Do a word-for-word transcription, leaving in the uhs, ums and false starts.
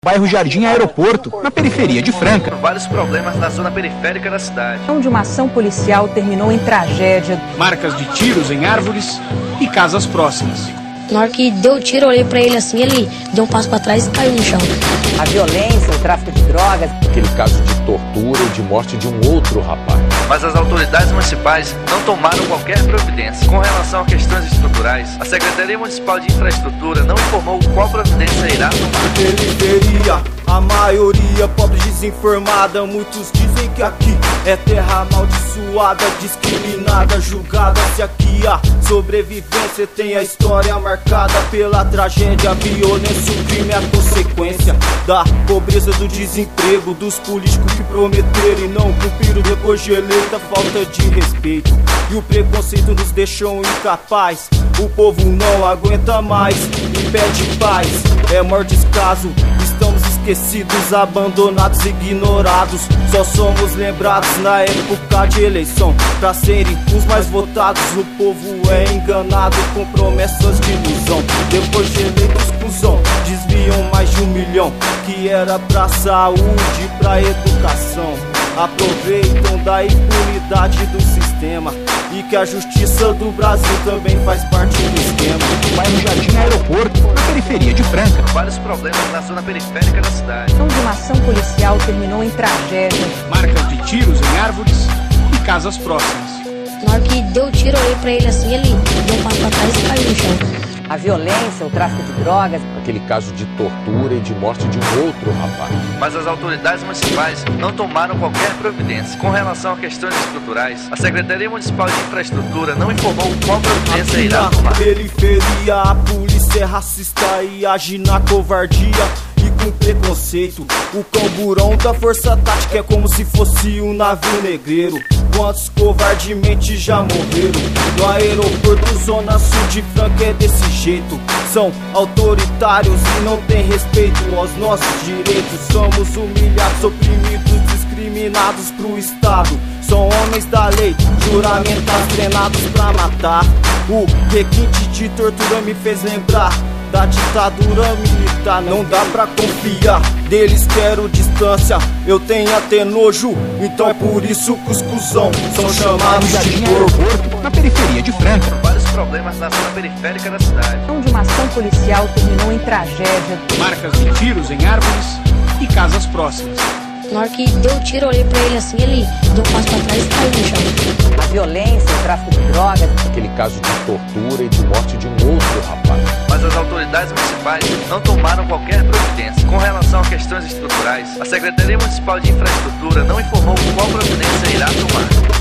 Bairro Jardim Aeroporto, na periferia de Franca. Vários problemas na zona periférica da cidade. Onde uma ação policial terminou em tragédia. Marcas de tiros em árvores e casas próximas. Na hora que deu o tiro, eu olhei pra ele assim, ele deu um passo pra trás e caiu no chão. A violência, o tráfico de drogas. Aquele caso de tortura e de morte de um outro rapaz. Mas as autoridades municipais não tomaram qualquer providência. Com relação a questões estruturais, a Secretaria Municipal de Infraestrutura não informou qual providência irá tomar. Periferia, a maioria pobre desinformada. Muitos dizem que aqui é terra amaldiçoada, discriminada, julgada. Se aqui há sobrevivência, tem a história marcada pela tragédia, a violência, o crime é a consequência da pobreza, do desemprego, dos políticos que prometeram e não cumpriram depois de eleita, falta de respeito. E o preconceito nos deixou incapaz. O povo não aguenta mais e pede paz. É maior descaso, estamos esquecidos, abandonados, ignorados. Só somos lembrados na época de eleição pra serem os mais votados. O povo é enganado com promessas de ilusão. Depois de eleitos, cuzão, desviam mais de um milhão que era pra saúde, pra educação. Aproveitam da impunidade do sistema e que a justiça do Brasil também faz parte do esquema. Bairro Jardim Aeroporto, na periferia de Franca. Vários problemas na zona periférica da cidade. Onde uma ação policial terminou em tragédia. Marcas de tiros em árvores e casas próximas. Na hora que deu o tiro, eu olhei pra ele assim, ele deu um passo pra trás e caiu no chão. A violência, o tráfico de drogas. Aquele caso de tortura e de morte de um outro rapaz. Mas as autoridades municipais não tomaram qualquer providência. Com relação a questões estruturais, a Secretaria Municipal de Infraestrutura não informou qual providência aqui irá na tomar. Periferia, a polícia é racista e age na covardia e com preconceito. O camburão da força tática é como se fosse um navio negreiro. Quantos covardemente já morreram? No aeroporto, zona sul de Franca é desse jeito. São autoritários e não tem respeito aos nossos direitos. Somos humilhados, oprimidos, discriminados pro Estado. São homens da lei, juramentados, treinados pra matar. O requinte de tortura me fez lembrar da ditadura militar. Não dá pra confiar, deles quero distância. Eu tenho até nojo, então é por isso que os cuzão são chamados de corpo. Na periferia de Franca. Vários problemas na zona periférica da cidade. Onde uma ação policial terminou em tragédia. Marcas de tiros em árvores e casas próximas. Na hora que deu o tiro, eu olhei pra ele assim, ele deu um passo pra trás e caiu no chão. A violência, o tráfico de drogas. Aquele caso de tortura e de morte de um outro rapaz. Mas as autoridades municipais não tomaram qualquer providência. Com relação a questões estruturais, a Secretaria Municipal de Infraestrutura não informou qual providência irá tomar.